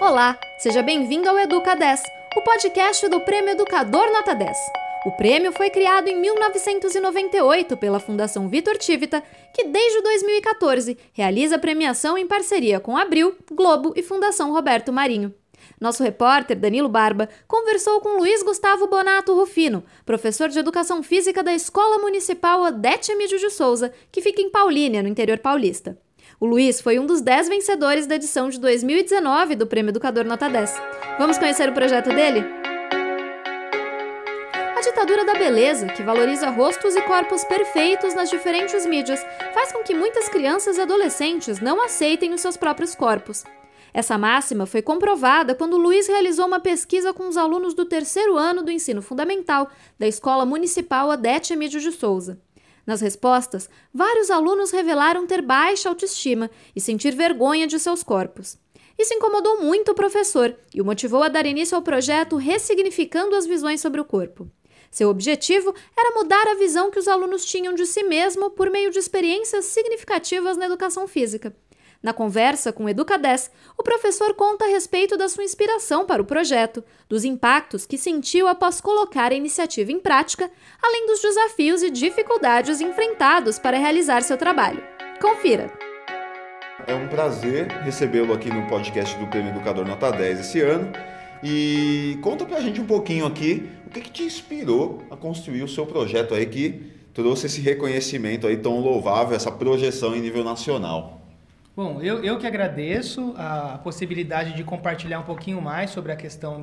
Olá, seja bem-vindo ao Educa 10, o podcast do Prêmio Educador Nota 10. O prêmio foi criado em 1998 pela Fundação Vitor Tivita, que desde 2014 realiza a premiação em parceria com Abril, Globo e Fundação Roberto Marinho. Nosso repórter, Danilo Barba, conversou com Luiz Gustavo Bonato Rufino, professor de Educação Física da Escola Municipal Odete Emídio de Souza, que fica em Paulínia, no interior paulista. O Luiz foi um dos 10 vencedores da edição de 2019 do Prêmio Educador Nota 10. Vamos conhecer o projeto dele? A ditadura da beleza, que valoriza rostos e corpos perfeitos nas diferentes mídias, faz com que muitas crianças e adolescentes não aceitem os seus próprios corpos. Essa máxima foi comprovada quando Luiz realizou uma pesquisa com os alunos do terceiro ano do ensino fundamental da Escola Municipal Odete Emídio de Souza. Nas respostas, vários alunos revelaram ter baixa autoestima e sentir vergonha de seus corpos. Isso incomodou muito o professor e o motivou a dar início ao projeto Ressignificando as Visões sobre o Corpo. Seu objetivo era mudar a visão que os alunos tinham de si mesmo por meio de experiências significativas na educação física. Na conversa com o Educa 10, o professor conta a respeito da sua inspiração para o projeto, dos impactos que sentiu após colocar a iniciativa em prática, além dos desafios e dificuldades enfrentados para realizar seu trabalho. Confira! É um prazer recebê-lo aqui no podcast do Prêmio Educador Nota 10 esse ano. E conta pra gente um pouquinho aqui o que te inspirou a construir o seu projeto aí que trouxe esse reconhecimento aí tão louvável, essa projeção em nível nacional. Bom, eu que agradeço a possibilidade de compartilhar um pouquinho mais sobre a questão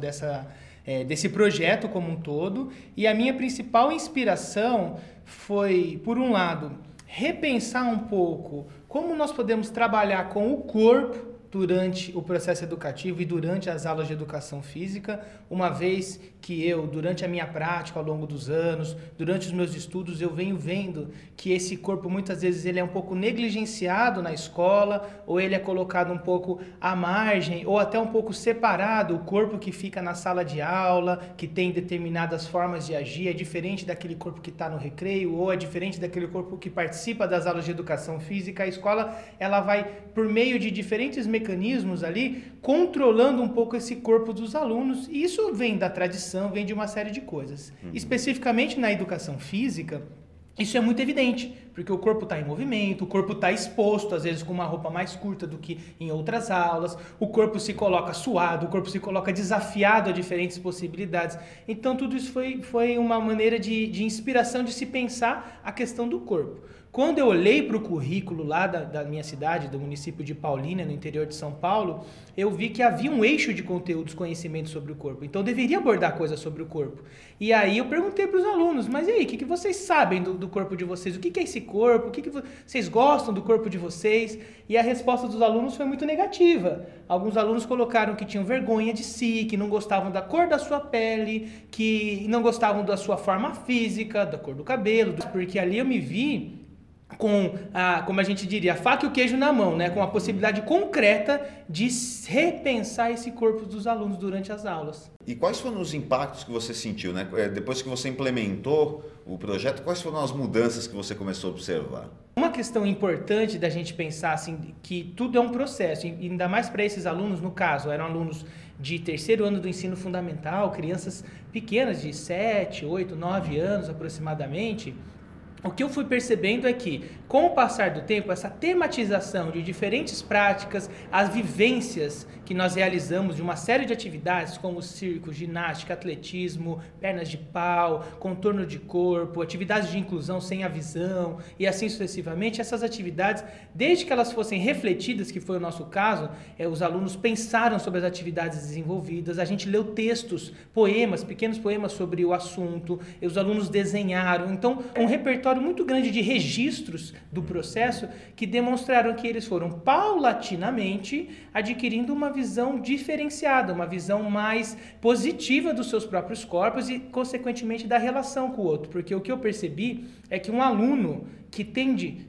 desse projeto como um todo. E a minha principal inspiração foi, por um lado, repensar um pouco como nós podemos trabalhar com o corpo durante o processo educativo e durante as aulas de educação física, uma vez que eu, durante a minha prática ao longo dos anos, durante os meus estudos, eu venho vendo que esse corpo muitas vezes ele é um pouco negligenciado na escola, ou ele é colocado um pouco à margem, ou até um pouco separado, o corpo que fica na sala de aula, que tem determinadas formas de agir, é diferente daquele corpo que está no recreio, ou é diferente daquele corpo que participa das aulas de educação física. A escola, ela vai, por meio de diferentes mecanismos ali, controlando um pouco esse corpo dos alunos, e isso vem da tradição, vem de uma série de coisas. Especificamente na educação física, isso é muito evidente, porque o corpo está em movimento, o corpo está exposto, às vezes com uma roupa mais curta do que em outras aulas, o corpo se coloca suado, o corpo se coloca desafiado a diferentes possibilidades. Então tudo isso foi uma maneira de inspiração de se pensar a questão do corpo. Quando eu olhei para o currículo lá da minha cidade, do município de Paulínia, no interior de São Paulo, eu vi que havia um eixo de conteúdos, conhecimentos sobre o corpo. Então, eu deveria abordar coisas sobre o corpo. E aí, eu perguntei para os alunos, mas e aí, o que vocês sabem do corpo de vocês? O que é esse corpo? O que vocês gostam do corpo de vocês? E a resposta dos alunos foi muito negativa. Alguns alunos colocaram que tinham vergonha de si, que não gostavam da cor da sua pele, que não gostavam da sua forma física, da cor do cabelo, porque ali eu me vi com como a gente diria, a faca e o queijo na mão, né? Com a possibilidade concreta de repensar esse corpo dos alunos durante as aulas. E quais foram os impactos que você sentiu, né? Depois que você implementou o projeto, quais foram as mudanças que você começou a observar? Uma questão importante da gente pensar assim, que tudo é um processo, e ainda mais para esses alunos, no caso, eram alunos de terceiro ano do ensino fundamental, crianças pequenas de 7, 8, 9 anos aproximadamente. O que eu fui percebendo é que, com o passar do tempo, essa tematização de diferentes práticas, as vivências que nós realizamos de uma série de atividades, como circo, ginástica, atletismo, pernas de pau, contorno de corpo, atividades de inclusão sem a visão e assim sucessivamente, essas atividades, desde que elas fossem refletidas, que foi o nosso caso, os alunos pensaram sobre as atividades desenvolvidas, a gente leu textos, poemas, pequenos poemas sobre o assunto, e os alunos desenharam. Então, um repertório muito grande de registros do processo que demonstraram que eles foram paulatinamente adquirindo uma visão diferenciada, uma visão mais positiva dos seus próprios corpos e, consequentemente, da relação com o outro. Porque o que eu percebi é que um aluno que tende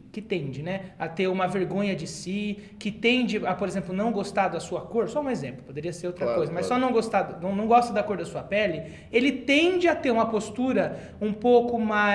que tende, né, a ter uma vergonha de si, que tende a, por exemplo, não gostar da sua cor, só um exemplo, poderia ser outra coisa, mas só não gosta da cor da sua pele, ele tende a ter uma postura um pouco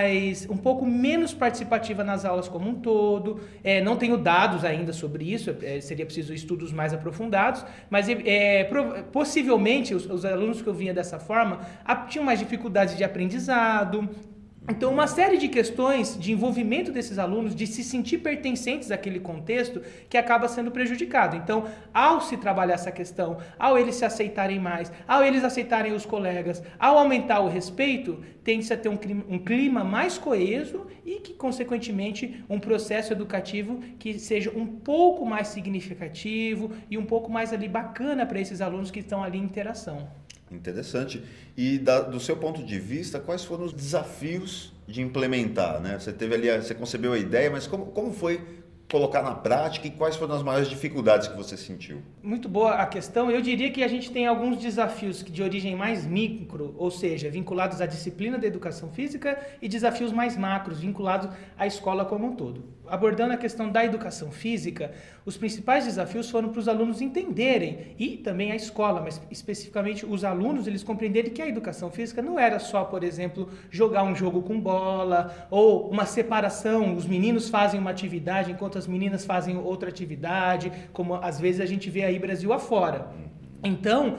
menos participativa nas aulas como um todo. Não tenho dados ainda sobre isso, seria preciso estudos mais aprofundados, mas possivelmente os alunos que eu vinha dessa forma tinham mais dificuldades de aprendizado. Então, uma série de questões de envolvimento desses alunos, de se sentir pertencentes àquele contexto, que acaba sendo prejudicado. Então, ao se trabalhar essa questão, ao eles se aceitarem mais, ao eles aceitarem os colegas, ao aumentar o respeito, tende-se a ter um clima mais coeso e que, consequentemente, um processo educativo que seja um pouco mais significativo e um pouco mais ali bacana para esses alunos que estão ali em interação. Interessante. E do seu ponto de vista, quais foram os desafios de implementar, né? Você concebeu a ideia, mas como foi colocar na prática e quais foram as maiores dificuldades que você sentiu? Muito boa a questão. Eu diria que a gente tem alguns desafios de origem mais micro, ou seja, vinculados à disciplina da educação física, e desafios mais macros, vinculados à escola como um todo. Abordando a questão da educação física, os principais desafios foram para os alunos entenderem, e também a escola, mas especificamente os alunos, eles compreenderem que a educação física não era só, por exemplo, jogar um jogo com bola, ou uma separação, os meninos fazem uma atividade enquanto as meninas fazem outra atividade, como às vezes a gente vê aí Brasil afora. Então,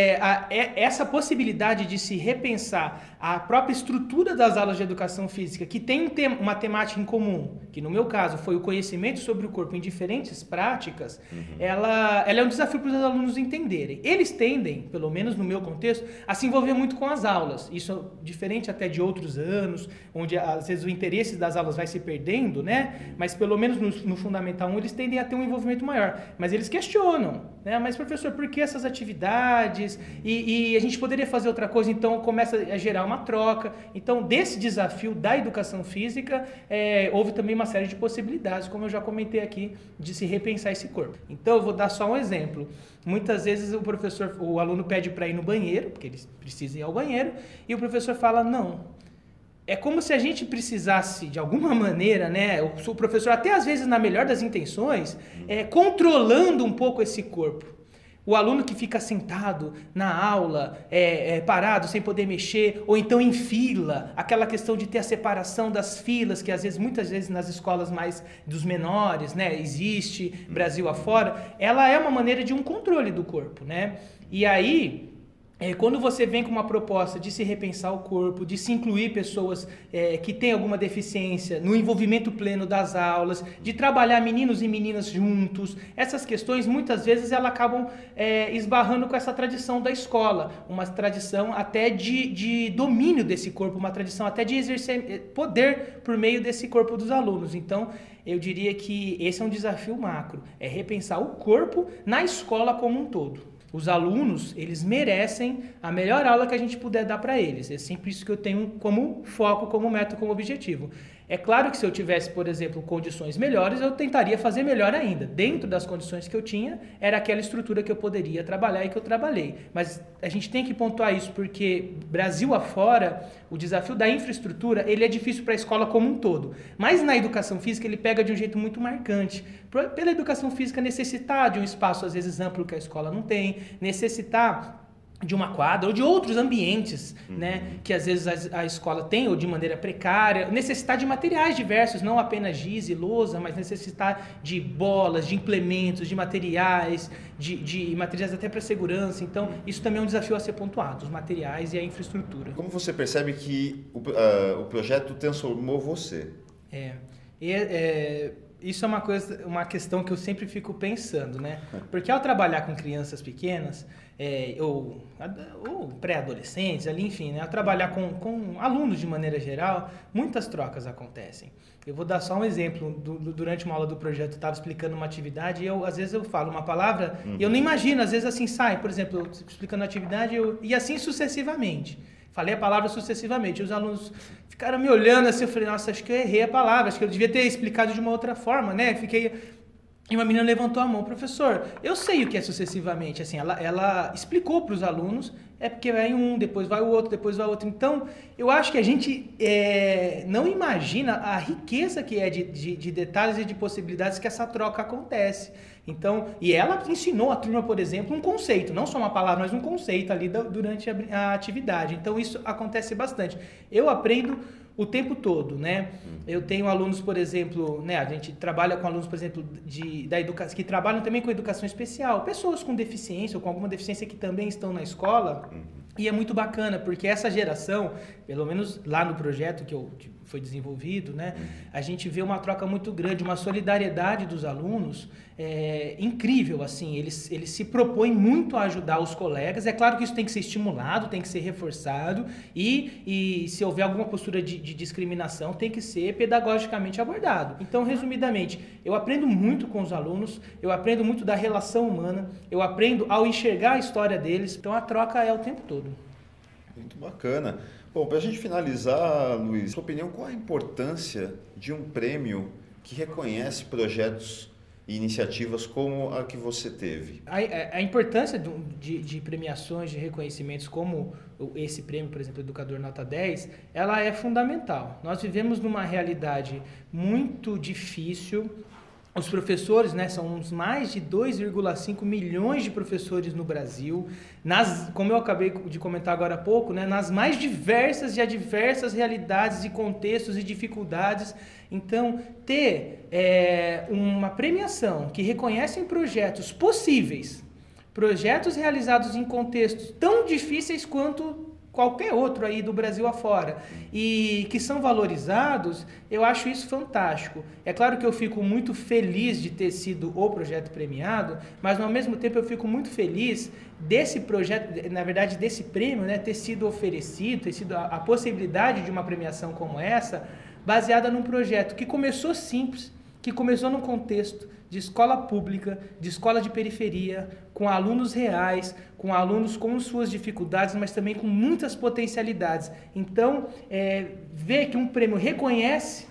essa possibilidade de se repensar a própria estrutura das aulas de educação física, que tem uma temática em comum, que no meu caso foi o conhecimento sobre o corpo em diferentes práticas, ela é um desafio para os alunos entenderem. Eles tendem, pelo menos no meu contexto, a se envolver muito com as aulas. Isso é diferente até de outros anos, onde às vezes o interesse das aulas vai se perdendo, né? Mas pelo menos no Fundamental 1 eles tendem a ter um envolvimento maior. Mas eles questionam, né? Mas professor, por que essas atividades? E a gente poderia fazer outra coisa, então começa a gerar uma troca. Então, desse desafio da educação física, houve também uma série de possibilidades, como eu já comentei aqui, de se repensar esse corpo. Então, eu vou dar só um exemplo. Muitas vezes o aluno pede para ir no banheiro, porque ele precisa ir ao banheiro, e o professor fala, não. É como se a gente precisasse, de alguma maneira, né, o professor, até às vezes na melhor das intenções, controlando um pouco esse corpo. O aluno que fica sentado na aula, parado, sem poder mexer, ou então em fila, aquela questão de ter a separação das filas, que muitas vezes nas escolas mais dos menores, né, existe, Brasil afora, ela é uma maneira de um controle do corpo, né? E aí, quando você vem com uma proposta de se repensar o corpo, de se incluir pessoas que têm alguma deficiência no envolvimento pleno das aulas, de trabalhar meninos e meninas juntos, essas questões muitas vezes elas acabam esbarrando com essa tradição da escola, uma tradição até de domínio desse corpo, uma tradição até de exercer poder por meio desse corpo dos alunos. Então, eu diria que esse é um desafio macro, repensar o corpo na escola como um todo. Os alunos, eles merecem a melhor aula que a gente puder dar para eles. É sempre isso que eu tenho como foco, como meta, como objetivo. É claro que se eu tivesse, por exemplo, condições melhores, eu tentaria fazer melhor ainda. Dentro das condições que eu tinha, era aquela estrutura que eu poderia trabalhar e que eu trabalhei. Mas a gente tem que pontuar isso, porque Brasil afora, o desafio da infraestrutura, ele é difícil para a escola como um todo. Mas na educação física, ele pega de um jeito muito marcante. Pela educação física necessitar de um espaço, às vezes, amplo que a escola não tem, necessitar de uma quadra ou de outros ambientes, né, que às vezes a escola tem, ou de maneira precária, necessitar de materiais diversos, não apenas giz e lousa, mas necessitar de bolas, de implementos, de materiais, de materiais até para segurança. Então, isso também é um desafio a ser pontuado, os materiais e a infraestrutura. Como você percebe que o projeto transformou você? Isso é uma questão que eu sempre fico pensando, né? Porque ao trabalhar com crianças pequenas, ou pré-adolescentes, ali, enfim, né? Ao trabalhar com alunos de maneira geral, muitas trocas acontecem. Eu vou dar só um exemplo. Durante uma aula do projeto, eu estava explicando uma atividade e às vezes eu falo uma palavra e eu não imagino, às vezes assim sai, por exemplo, eu explicando a atividade e assim sucessivamente. Falei a palavra sucessivamente. Os alunos ficaram me olhando assim, eu falei, nossa, acho que eu errei a palavra, acho que eu devia ter explicado de uma outra forma, né? E uma menina levantou a mão, professor, eu sei o que é sucessivamente. Assim, ela explicou para os alunos, é porque vai um, depois vai o outro, depois vai o outro. Então, eu acho que a gente não imagina a riqueza que é de detalhes e de possibilidades que essa troca acontece. Então, e ela ensinou a turma, por exemplo, um conceito, não só uma palavra, mas um conceito ali durante a atividade. Então, isso acontece bastante. Eu aprendo o tempo todo, né? Eu tenho alunos, por exemplo, né? A gente trabalha com alunos, por exemplo, da educação, que trabalham também com educação especial, pessoas com deficiência ou com alguma deficiência que também estão na escola. E é muito bacana, porque essa geração, pelo menos lá no projeto que foi desenvolvido, né? A gente vê uma troca muito grande, uma solidariedade dos alunos incrível, assim. Eles se propõem muito a ajudar os colegas. É claro que isso tem que ser estimulado, tem que ser reforçado e se houver alguma postura de discriminação, tem que ser pedagogicamente abordado. Então, resumidamente, eu aprendo muito com os alunos, eu aprendo muito da relação humana, eu aprendo ao enxergar a história deles. Então, a troca é o tempo todo. Muito bacana. Bom, para a gente finalizar, Luiz, sua opinião, qual a importância de um prêmio que reconhece projetos e iniciativas como a que você teve? A importância de premiações, de reconhecimentos como esse prêmio, por exemplo, Educador Nota 10, ela é fundamental. Nós vivemos numa realidade muito difícil. Os professores, né, são uns mais de 2,5 milhões de professores no Brasil, como eu acabei de comentar agora há pouco, né, nas mais diversas e adversas realidades e contextos e dificuldades. Então, ter uma premiação que reconhece projetos possíveis, projetos realizados em contextos tão difíceis quanto qualquer outro aí do Brasil afora, e que são valorizados, eu acho isso fantástico. É claro que eu fico muito feliz de ter sido o projeto premiado, mas ao mesmo tempo eu fico muito feliz desse projeto, na verdade desse prêmio, né, ter sido oferecido, ter sido a possibilidade de uma premiação como essa, baseada num projeto que começou simples, que começou num contexto de escola pública, de escola de periferia, com alunos reais, com alunos com suas dificuldades, mas também com muitas potencialidades. Então, ver que um prêmio reconhece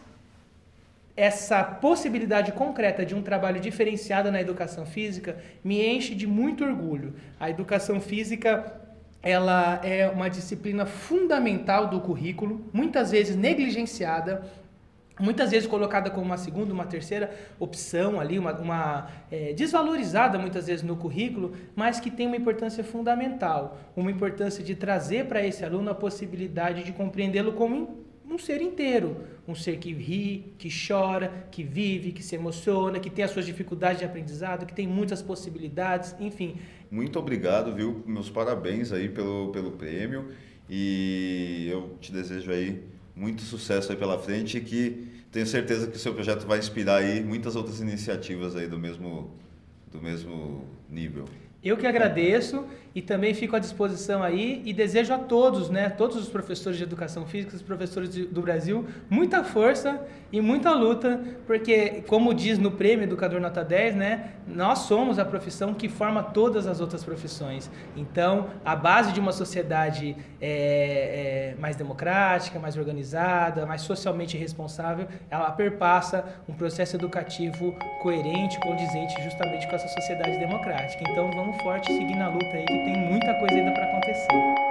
essa possibilidade concreta de um trabalho diferenciado na educação física me enche de muito orgulho. A educação física, ela é uma disciplina fundamental do currículo, muitas vezes negligenciada, muitas vezes colocada como uma segunda, uma terceira opção ali, desvalorizada muitas vezes no currículo, mas que tem uma importância fundamental, uma importância de trazer para esse aluno a possibilidade de compreendê-lo como um ser inteiro, um ser que ri, que chora, que vive, que se emociona, que tem as suas dificuldades de aprendizado, que tem muitas possibilidades, enfim. Muito obrigado, viu? Meus parabéns aí pelo prêmio, e eu te desejo aí muito sucesso aí pela frente, e que tenho certeza que o seu projeto vai inspirar aí muitas outras iniciativas aí do mesmo nível. Eu que agradeço e também fico à disposição aí e desejo a todos, né, todos os professores de educação física, os professores do Brasil, muita força e muita luta, porque, como diz no prêmio Educador Nota 10, né, nós somos a profissão que forma todas as outras profissões. Então, a base de uma sociedade mais democrática, mais organizada, mais socialmente responsável, ela perpassa um processo educativo coerente, condizente justamente com essa sociedade democrática. Então, vamos forte seguir na luta aí, que tem muita coisa ainda para acontecer.